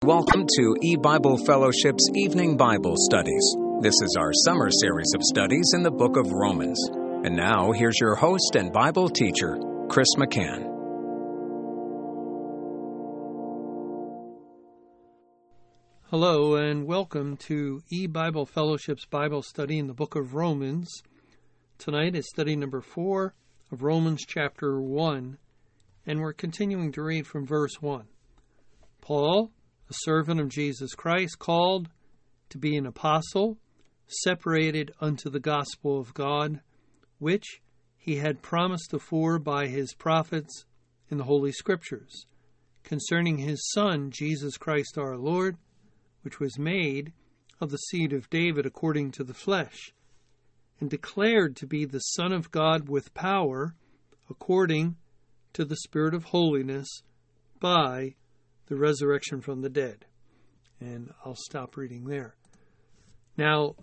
Welcome to E-Bible Fellowship's Evening Bible Studies. This is our summer series of studies in the book of Romans. And now, here's your host and Bible teacher, Chris McCann. Hello, and welcome to E-Bible Fellowship's Bible study in the book of Romans. Tonight is study number 4 of Romans chapter 1, and we're continuing to read from verse 1. Paul, a servant of Jesus Christ, called to be an apostle, separated unto the gospel of God, which he had promised afore by his prophets in the Holy Scriptures, concerning his Son, Jesus Christ our Lord, which was made of the seed of David according to the flesh, and declared to be the Son of God with power, according to the Spirit of holiness, by the resurrection from the dead. And I'll stop reading there. Now,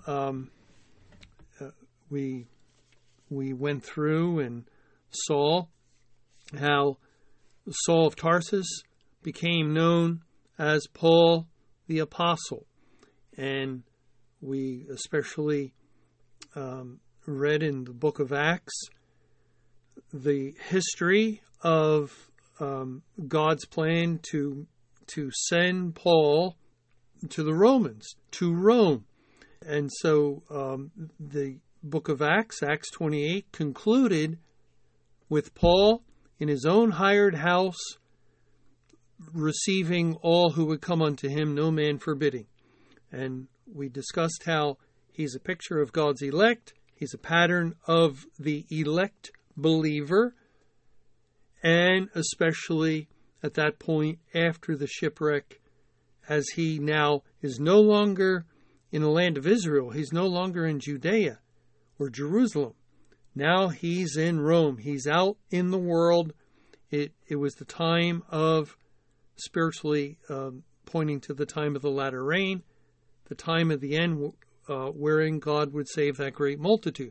we went through and saw how Saul of Tarsus became known as Paul the Apostle. And we especially read in the book of Acts the history of God's plan to send Paul to the Romans, to Rome. And so the book of Acts, Acts 28, concluded with Paul in his own hired house, receiving all who would come unto him, no man forbidding. And we discussed how he's a picture of God's elect. He's a pattern of the elect believer, and especially at that point after the shipwreck, as he now is no longer in the land of Israel. He's no longer in Judea or Jerusalem. Now he's in Rome. He's out in the world. It was the time of, spiritually pointing to the time of the latter rain, the time of the end wherein God would save that great multitude.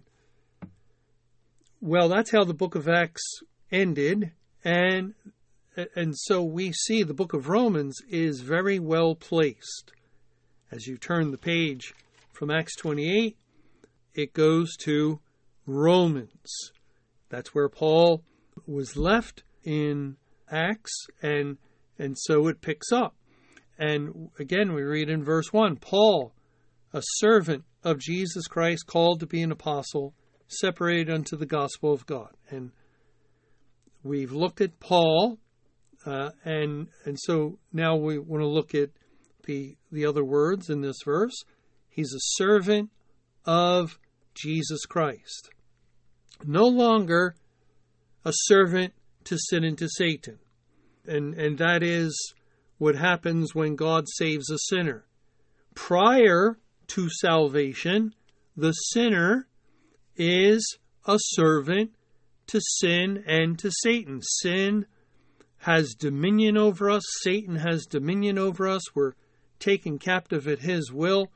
Well, that's how the book of Acts ended, and so we see the book of Romans is very well placed. As you turn the page from Acts 28, it goes to Romans. That's where Paul was left in Acts, and so it picks up. And again, we read in verse 1, Paul, a servant of Jesus Christ, called to be an apostle, separated unto the gospel of God. And we've looked at Paul, and so now we want to look at the other words in this verse. He's a servant of Jesus Christ. No longer a servant to sin and to Satan. And that is what happens when God saves a sinner. Prior to salvation, the sinner is a servant to sin and to Satan. Sin has dominion over us. Satan has dominion over us. We're taken captive at his will.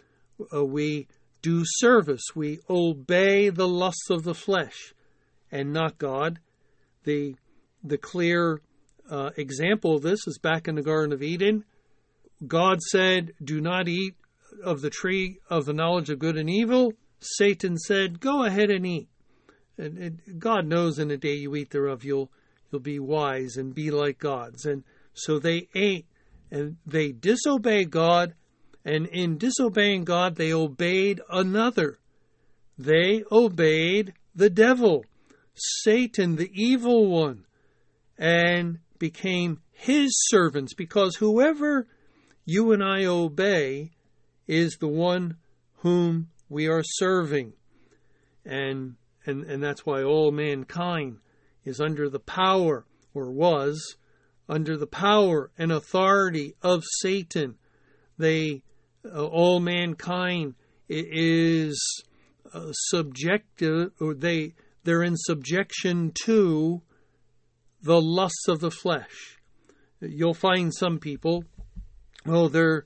We do service. We obey the lusts of the flesh and not God. The clear example of this is back in the Garden of Eden. God said, do not eat of the tree of the knowledge of good and evil. Satan said, go ahead and eat. And God knows in the day you eat thereof, you'll be wise and be like gods. And so they ate, and they disobeyed God, and in disobeying God, they obeyed another. They obeyed the devil, Satan, the evil one, and became his servants, because whoever you and I obey is the one whom we are serving. And that's why all mankind is under the power, or was under the power and authority of Satan. All mankind is subjective, or they're in subjection to the lusts of the flesh. You'll find some people, they're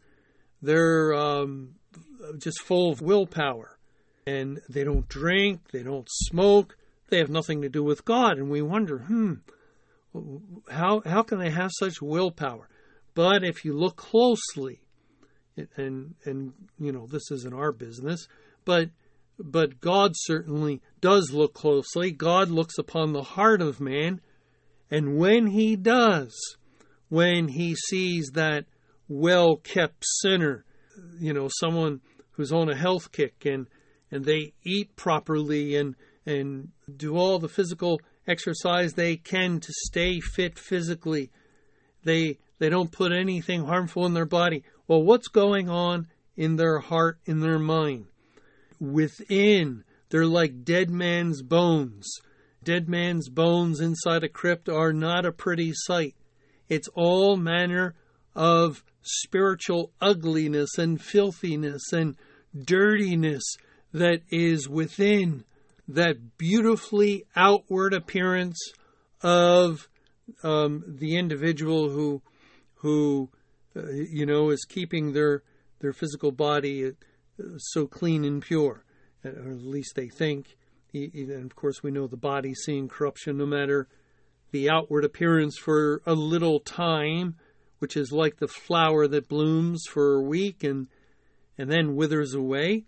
just full of willpower, and they don't drink, they don't smoke, they have nothing to do with God. And we wonder, how can they have such willpower? But if you look closely, and this isn't our business, but God certainly does look closely. God looks upon the heart of man, and when he does, when he sees that well-kept sinner, someone who's on a health kick and they eat properly and do all the physical exercise they can to stay fit physically, they don't put anything harmful in their body. Well, what's going on in their heart, in their mind? Within, they're like dead man's bones. Dead man's bones inside a crypt are not a pretty sight. It's all manner of spiritual ugliness and filthiness and dirtiness that is within that beautifully outward appearance of the individual who is keeping their physical body so clean and pure, or at least they think. And of course, we know the body's seeing corruption no matter the outward appearance for a little time, which is like the flower that blooms for a week and then withers away.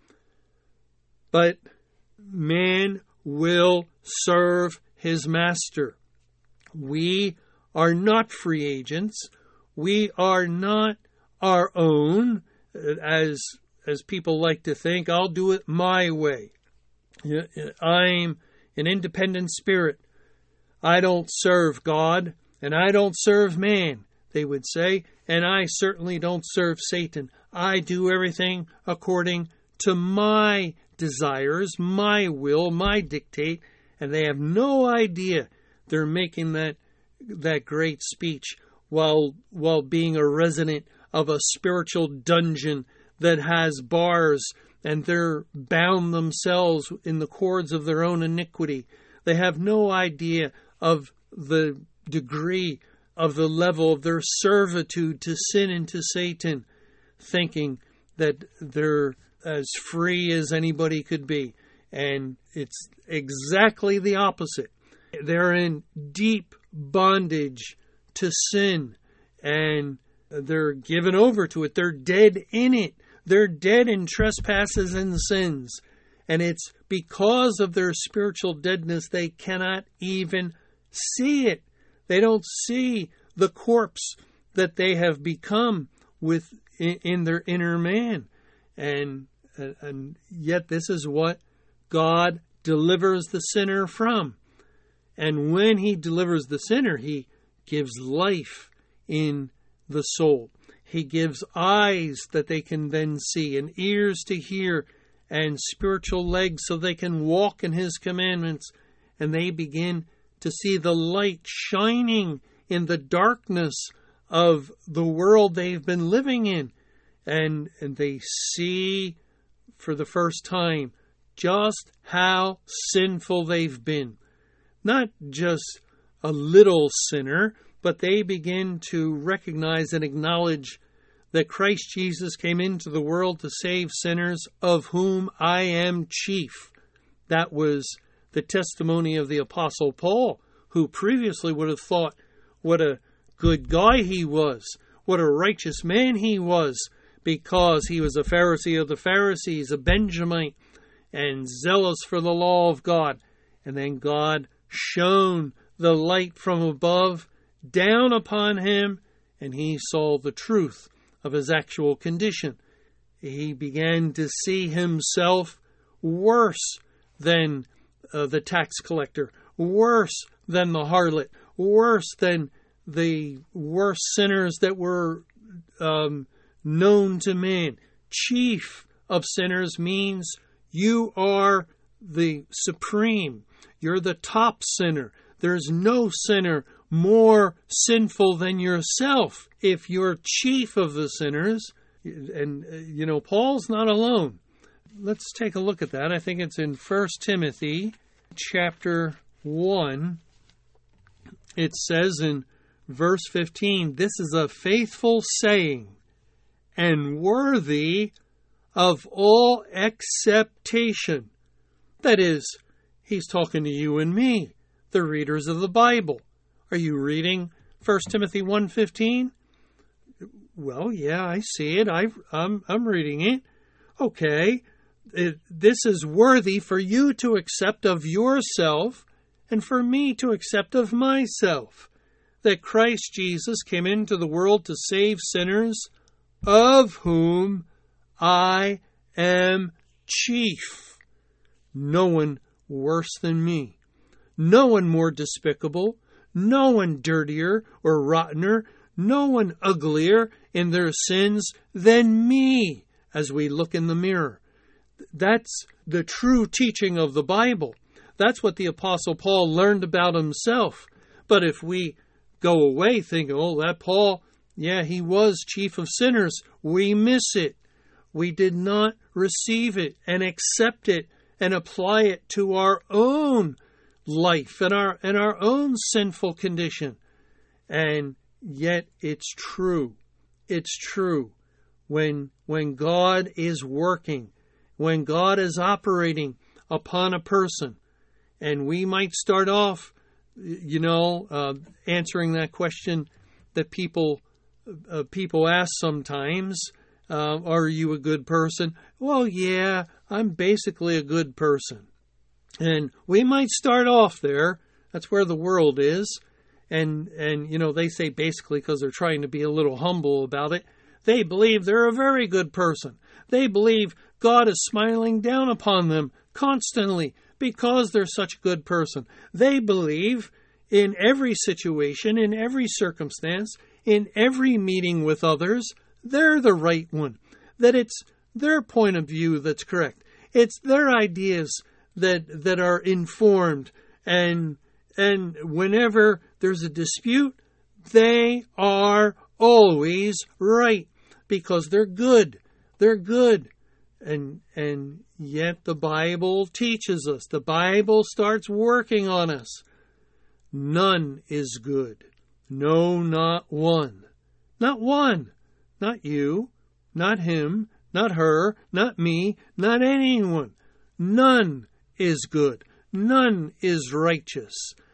But man will serve his master. We are not free agents. We are not our own, as people like to think. I'll do it my way. I'm an independent spirit. I don't serve God, and I don't serve man, they would say, and I certainly don't serve Satan. I do everything according to my desires, my will, my dictate, and they have no idea they're making that great speech while being a resident of a spiritual dungeon that has bars, and they're bound themselves in the cords of their own iniquity. They have no idea of the degree of the level of their servitude to sin and to Satan, thinking that they're as free as anybody could be. And it's exactly the opposite. They're in deep bondage to sin, and they're given over to it. They're dead in it. They're dead in trespasses and sins. And it's because of their spiritual deadness they cannot even see it. They don't see the corpse that they have become in their inner man. And yet this is what God delivers the sinner from. And when he delivers the sinner, he gives life in the soul. He gives eyes that they can then see, and ears to hear, and spiritual legs so they can walk in his commandments. And they begin to see the light shining in the darkness of the world they've been living in. And they see for the first time just how sinful they've been. Not just a little sinner, but they begin to recognize and acknowledge that Christ Jesus came into the world to save sinners, of whom I am chief. That was the testimony of the Apostle Paul, who previously would have thought what a good guy he was, what a righteous man he was, because he was a Pharisee of the Pharisees, a Benjamite, and zealous for the law of God. And then God shone the light from above down upon him, and he saw the truth of his actual condition. He began to see himself worse than the tax collector, worse than the harlot, worse than the worst sinners that were known to man. Chief of sinners means you are the supreme. You're the top sinner. There's no sinner more sinful than yourself if you're chief of the sinners. And, Paul's not alone. Let's take a look at that. I think it's in 1 Timothy chapter 1. It says in verse 15, "This is a faithful saying and worthy of all acceptation." That is, he's talking to you and me, the readers of the Bible. Are you reading 1 Timothy 1:15? Well, yeah, I see it. I'm reading it. Okay, this is worthy for you to accept of yourself and for me to accept of myself, that Christ Jesus came into the world to save sinners, of whom I am chief. No one worse than me. No one more despicable. No one dirtier or rottener. No one uglier in their sins than me as we look in the mirror. That's the true teaching of the Bible. That's what the Apostle Paul learned about himself. But if we go away thinking, oh, that Paul, yeah, he was chief of sinners, we miss it. We did not receive it and accept it and apply it to our own life and our own sinful condition. And yet it's true. It's true. When God is working, when God is operating upon a person, and we might start off, answering that question that people ask sometimes, are you a good person? Well, yeah, I'm basically a good person. And we might start off there. That's where the world is. And they say basically because they're trying to be a little humble about it. They believe they're a very good person. They believe God is smiling down upon them constantly because they're such a good person. They believe in every situation, in every circumstance, in every meeting with others, they're the right one. That it's their point of view that's correct. It's their ideas that are informed. And whenever there's a dispute, they are always right because they're good. They're good. And yet the Bible teaches us. The Bible starts working on us. None is good. No, not one. Not one. Not you. Not him. Not her. Not me. Not anyone. None is good. None is righteous.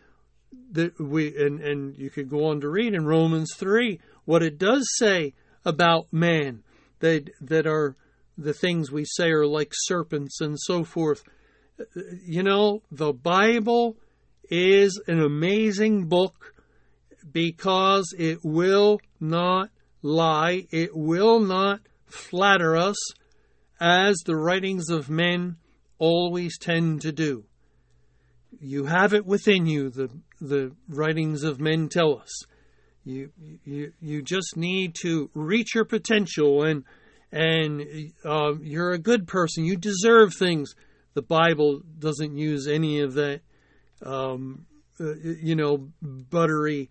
And you could go on to read in Romans 3 what it does say about man, that are the things we say are like serpents and so forth. The Bible is an amazing book because it will not lie. It will not flatter us as the writings of men always tend to do. You have it within you, the writings of men tell us. You just need to reach your potential and you're a good person. You deserve things. The Bible doesn't use any of that, buttery,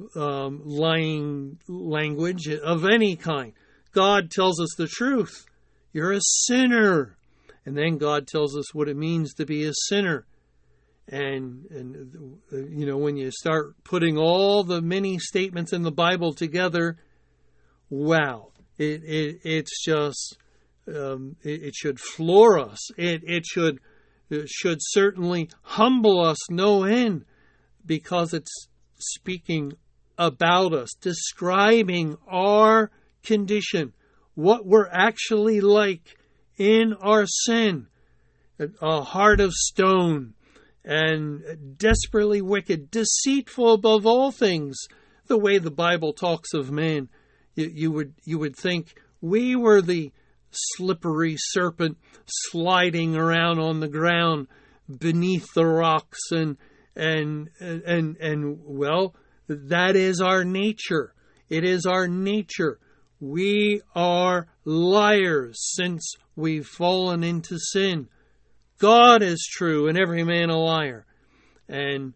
lying language of any kind. God tells us the truth. You're a sinner. And then God tells us what it means to be a sinner. And when you start putting all the many statements in the Bible together, wow, it's just, it should floor us. It should certainly humble us no end, because it's speaking about us, describing our condition, what we're actually like in our sin, a heart of stone, and desperately wicked, deceitful above all things. The way the Bible talks of man, you would think we were the slippery serpent sliding around on the ground beneath the rocks, and well, that is our nature. It is our nature. We are liars since we've fallen into sin. God is true and every man a liar. And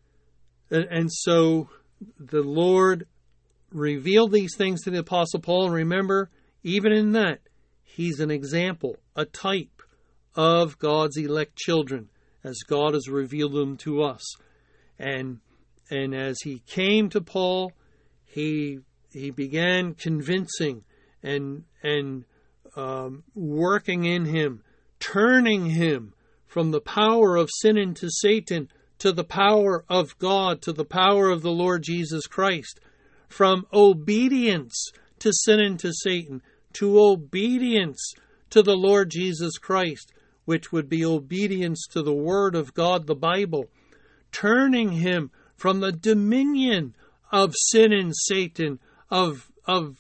so the Lord revealed these things to the Apostle Paul. And remember, even in that, he's an example, a type of God's elect children, as God has revealed them to us. And as he came to Paul, he began convincing and working in him, turning him from the power of sin into Satan to the power of God, to the power of the Lord Jesus Christ, from obedience to sin and to Satan, to obedience to the Lord Jesus Christ, which would be obedience to the Word of God, the Bible, turning him from the dominion of sin and Satan, of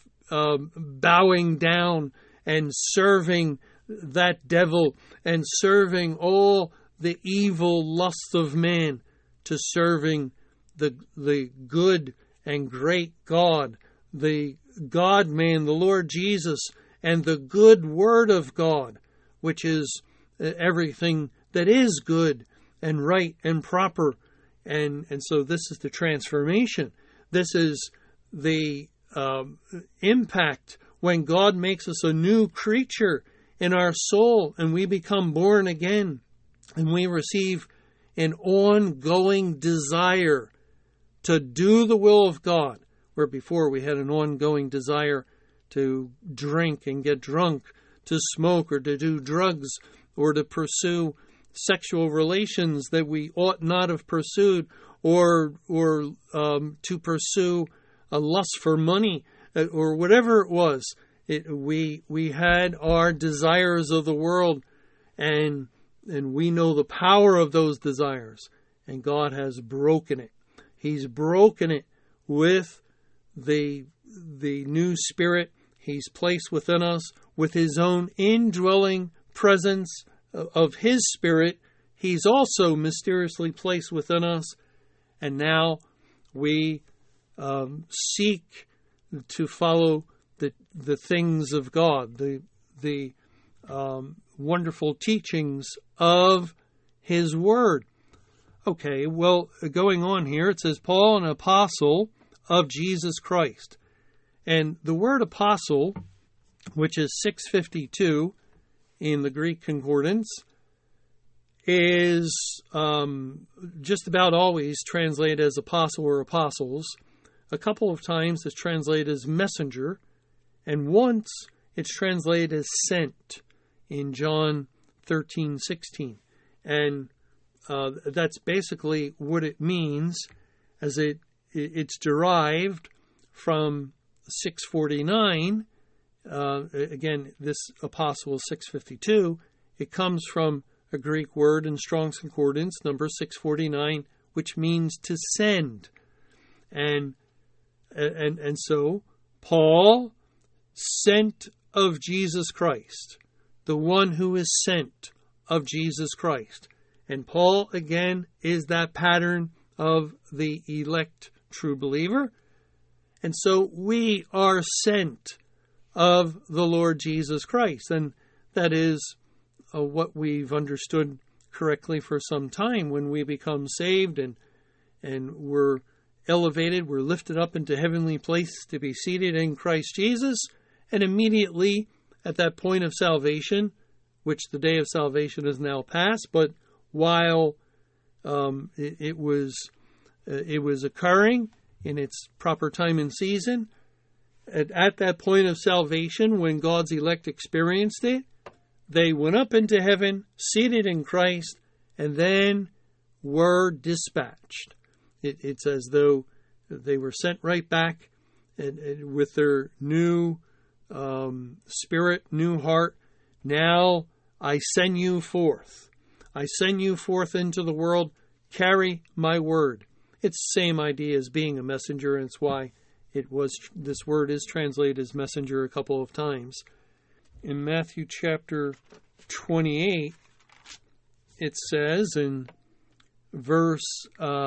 bowing down and serving that devil and serving all the evil lusts of man, to serving the good and great God, the God-man, the Lord Jesus, and the good Word of God, which is everything that is good and right and proper. And so this is the transformation. This is the impact when God makes us a new creature in our soul and we become born again and we receive an ongoing desire to do the will of God, where before we had an ongoing desire to drink and get drunk, to smoke or to do drugs or to pursue sexual relations that we ought not have pursued, or to pursue a lust for money, or whatever it was. We had our desires of the world, and we know the power of those desires, and God has broken it. He's broken it with the new Spirit He's placed within us, with His own indwelling presence of His Spirit. He's also mysteriously placed within us, and now we seek to follow the things of God, the wonderful teachings of His Word. Okay, well, going on here, it says, Paul, an apostle of Jesus Christ. And the word apostle, which is 652 in the Greek Concordance, is just about always translated as apostle or apostles. A couple of times it's translated as messenger, and once it's translated as sent in John 13:16. And that's basically what it means, as it's derived from 649. Again, this apostle is 652. It comes from a Greek word in Strong's Concordance, number 649, which means to send. And so Paul, sent of Jesus Christ, the one who is sent of Jesus Christ. And Paul, again, is that pattern of the elect true believer. And so we are sent of the Lord Jesus Christ. And that is what we've understood correctly for some time. When we become saved and we're elevated, we're lifted up into heavenly places to be seated in Christ Jesus. And immediately at that point of salvation, which the day of salvation is now past, but while it was occurring in its proper time and season, at that point of salvation, when God's elect experienced it, they went up into heaven, seated in Christ, and then were dispatched. It's as though they were sent right back and with their new spirit, new heart. Now I send you forth. I send you forth into the world. Carry my word. It's the same idea as being a messenger, and it's why this word is translated as messenger a couple of times. In Matthew chapter 28, it says in verse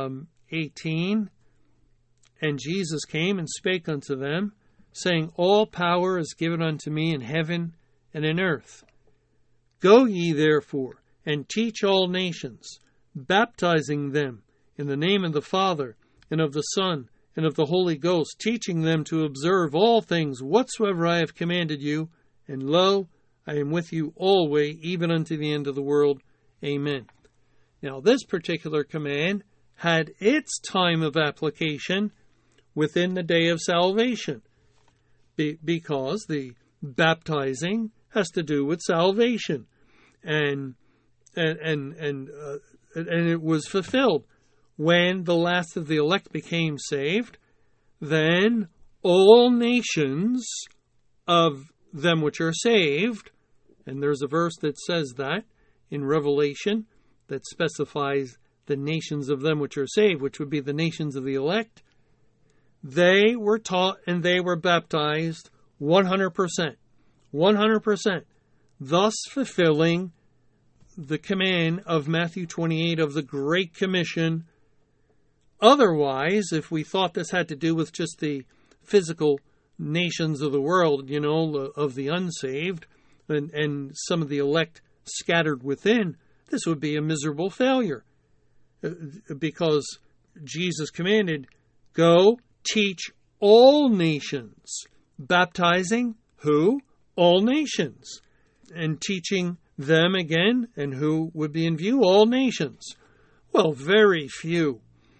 18, And Jesus came and spake unto them, saying, All power is given unto me in heaven and in earth. Go ye therefore, and teach all nations, baptizing them in the name of the Father, and of the Son, and of the Holy Ghost, teaching them to observe all things whatsoever I have commanded you. And lo, I am with you always, even unto the end of the world. Amen. Now, this particular command had its time of application within the day of salvation, because the baptizing has to do with salvation, and it was fulfilled when the last of the elect became saved. Then all nations of them which are saved, and there's a verse that says that in Revelation that specifies the nations of them which are saved, which would be the nations of the elect. They were taught and they were baptized 100%. 100%. Thus fulfilling the command of Matthew 28 of the Great Commission. Otherwise, if we thought this had to do with just the physical nations of the world, of the unsaved, and some of the elect scattered within, this would be a miserable failure. Because Jesus commanded, go teach all nations, baptizing who? All nations. And teaching them again, and who would be in view? All nations. Well, very few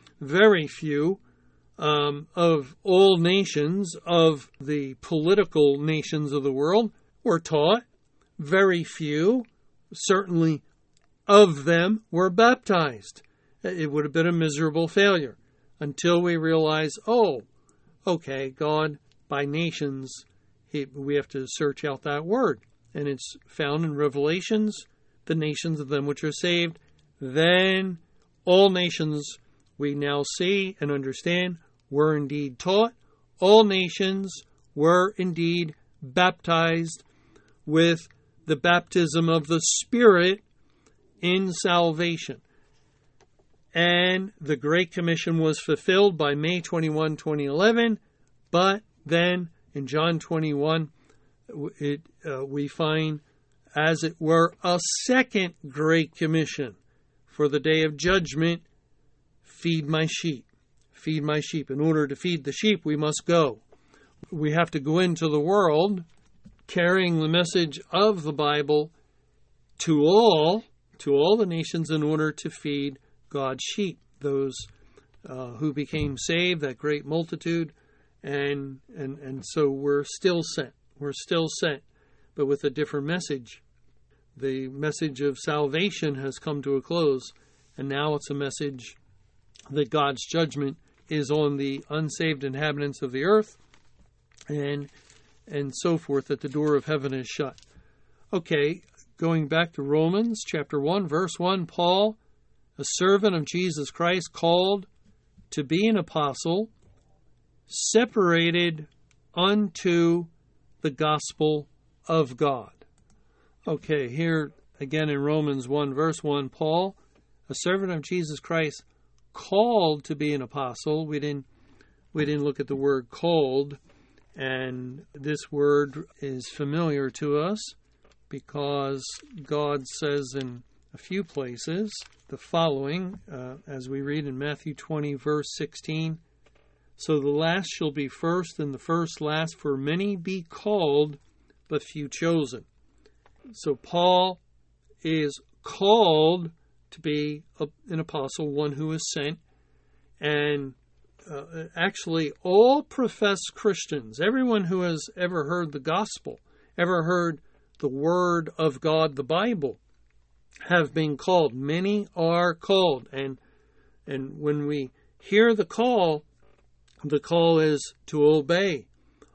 of all nations, of the political nations of the world, were taught. Very few, certainly, of them were baptized. It would have been a miserable failure until we realize, okay, God, by nations, we have to search out that word. And it's found in Revelations, the nations of them which are saved. Then all nations, we now see and understand, were indeed taught. All nations were indeed baptized with the baptism of the Spirit in salvation. And the Great Commission was fulfilled by May 21, 2011. But then in John 21, we find, as it were, a second Great Commission for the day of judgment. Feed my sheep. Feed my sheep. In order to feed the sheep, we must go. We have to go into the world carrying the message of the Bible to all the nations in order to feed God's sheep, those who became saved, that great multitude. And so we're still sent. We're still sent, but with a different message. The message of salvation has come to a close, and now it's a message that God's judgment is on the unsaved inhabitants of the earth, and so forth, that the door of heaven is shut. Okay, going back to Romans chapter 1, verse 1, Paul, a servant of Jesus Christ, called to be an apostle, separated unto the gospel of God. Okay, here again in Romans 1, verse 1, Paul, a servant of Jesus Christ, called to be an apostle. We didn't look at the word called, and this word is familiar to us because God says in a few places the following, as we read in Matthew 20, verse 16, so the last shall be first, and the first last, for many be called, but few chosen. So Paul is called to be an apostle, one who is sent, and actually all professed Christians, everyone who has ever heard the gospel, ever heard the word of God, the Bible, have been called. Many are called, and when we hear the call is to obey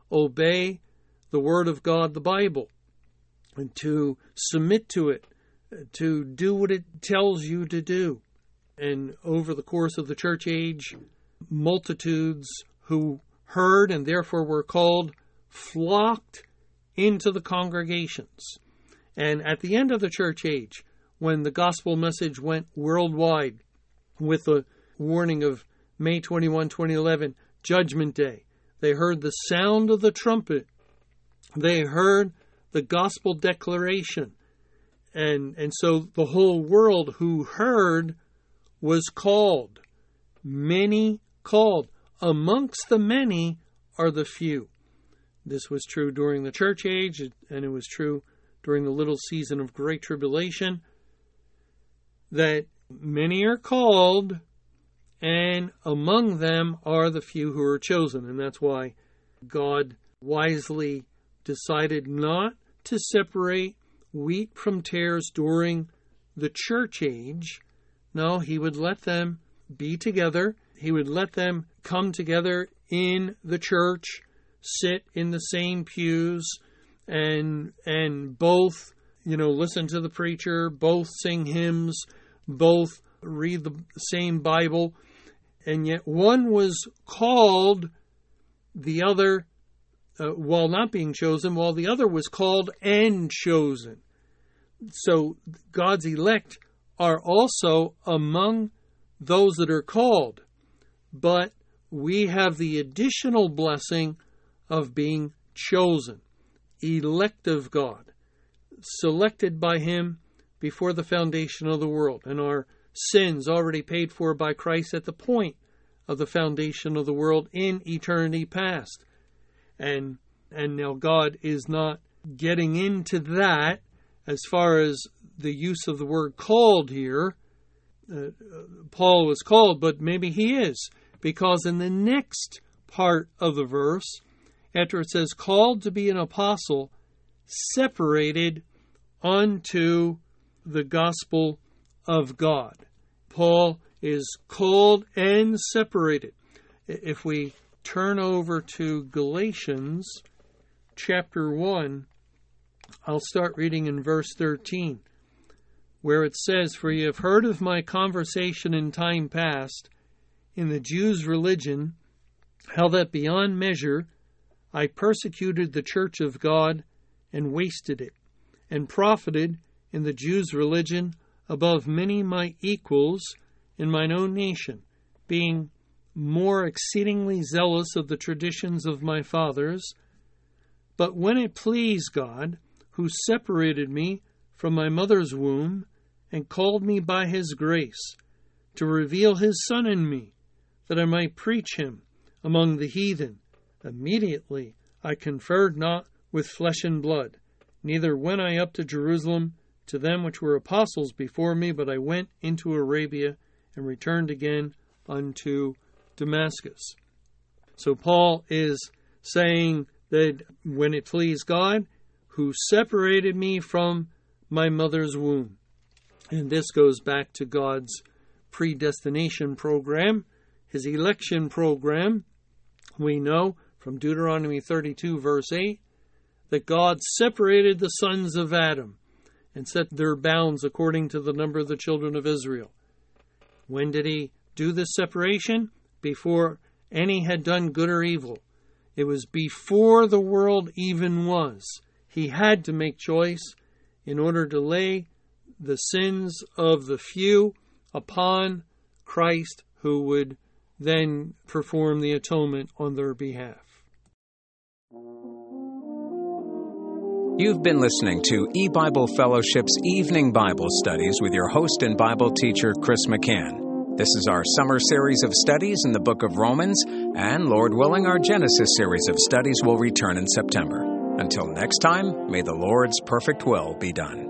the word of God, the Bible, and to submit to it, to do what it tells you to do. And over the course of the church age, multitudes who heard and therefore were called flocked into the congregations. And at the end of the church age, when the gospel message went worldwide with the warning of May 21, 2011, Judgment Day, they heard the sound of the trumpet. They heard the gospel declaration. And so the whole world who heard was called. Many called. Amongst the many are the few. This was true during the church age, and it was true during the little season of great tribulation, that many are called, and among them are the few who are chosen. And that's why God wisely decided not to separate wheat from tares during the church age. No, he would let them be together. He would let them come together in the church sit in the same pews and both, listen to the preacher, both sing hymns, both read the same Bible, and yet one was called, the other, while not being chosen, while the other was called and chosen. So God's elect are also among those that are called, but we have the additional blessing of being chosen, elect of God, selected by Him before the foundation of the world, and our sins already paid for by Christ at the point of the foundation of the world in eternity past. And now God is not getting into that as far as the use of the word called here. Paul was called, but maybe he is, because in the next part of the verse, after it says, called to be an apostle, separated unto the gospel of God. Paul is called and separated. If we turn over to Galatians chapter 1, I'll start reading in verse 13, where it says, For ye have heard of my conversation in time past in the Jews' religion, how that beyond measure I persecuted the church of God and wasted it, and profited in the Jews' religion above many my equals in mine own nation, being more exceedingly zealous of the traditions of my fathers. But when it pleased God, who separated me from my mother's womb, and called me by His grace, to reveal His Son in me, that I might preach Him among the heathen, immediately I conferred not with flesh and blood, neither went I up to Jerusalem to them which were apostles before me, but I went into Arabia, and returned again unto Damascus. So Paul is saying that when it pleased God, who separated me from my mother's womb. And this goes back to God's predestination program, His election program. We know from Deuteronomy 32, verse 8, that God separated the sons of Adam and set their bounds according to the number of the children of Israel. When did He do this separation? Before any had done good or evil. It was before the world even was. He had to make choice in order to lay the sins of the few upon Christ, who would then perform the atonement on their behalf. You've been listening to eBible Fellowship's Evening Bible Studies with your host and Bible teacher, Chris McCann. This is our summer series of studies in the book of Romans, and Lord willing, our Genesis series of studies will return in September. Until next time, may the Lord's perfect will be done.